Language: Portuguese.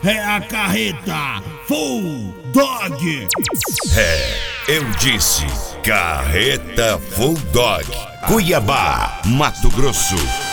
é a carreta Full Dog. Eu disse carreta Full Dog. Cuiabá, Mato Grosso.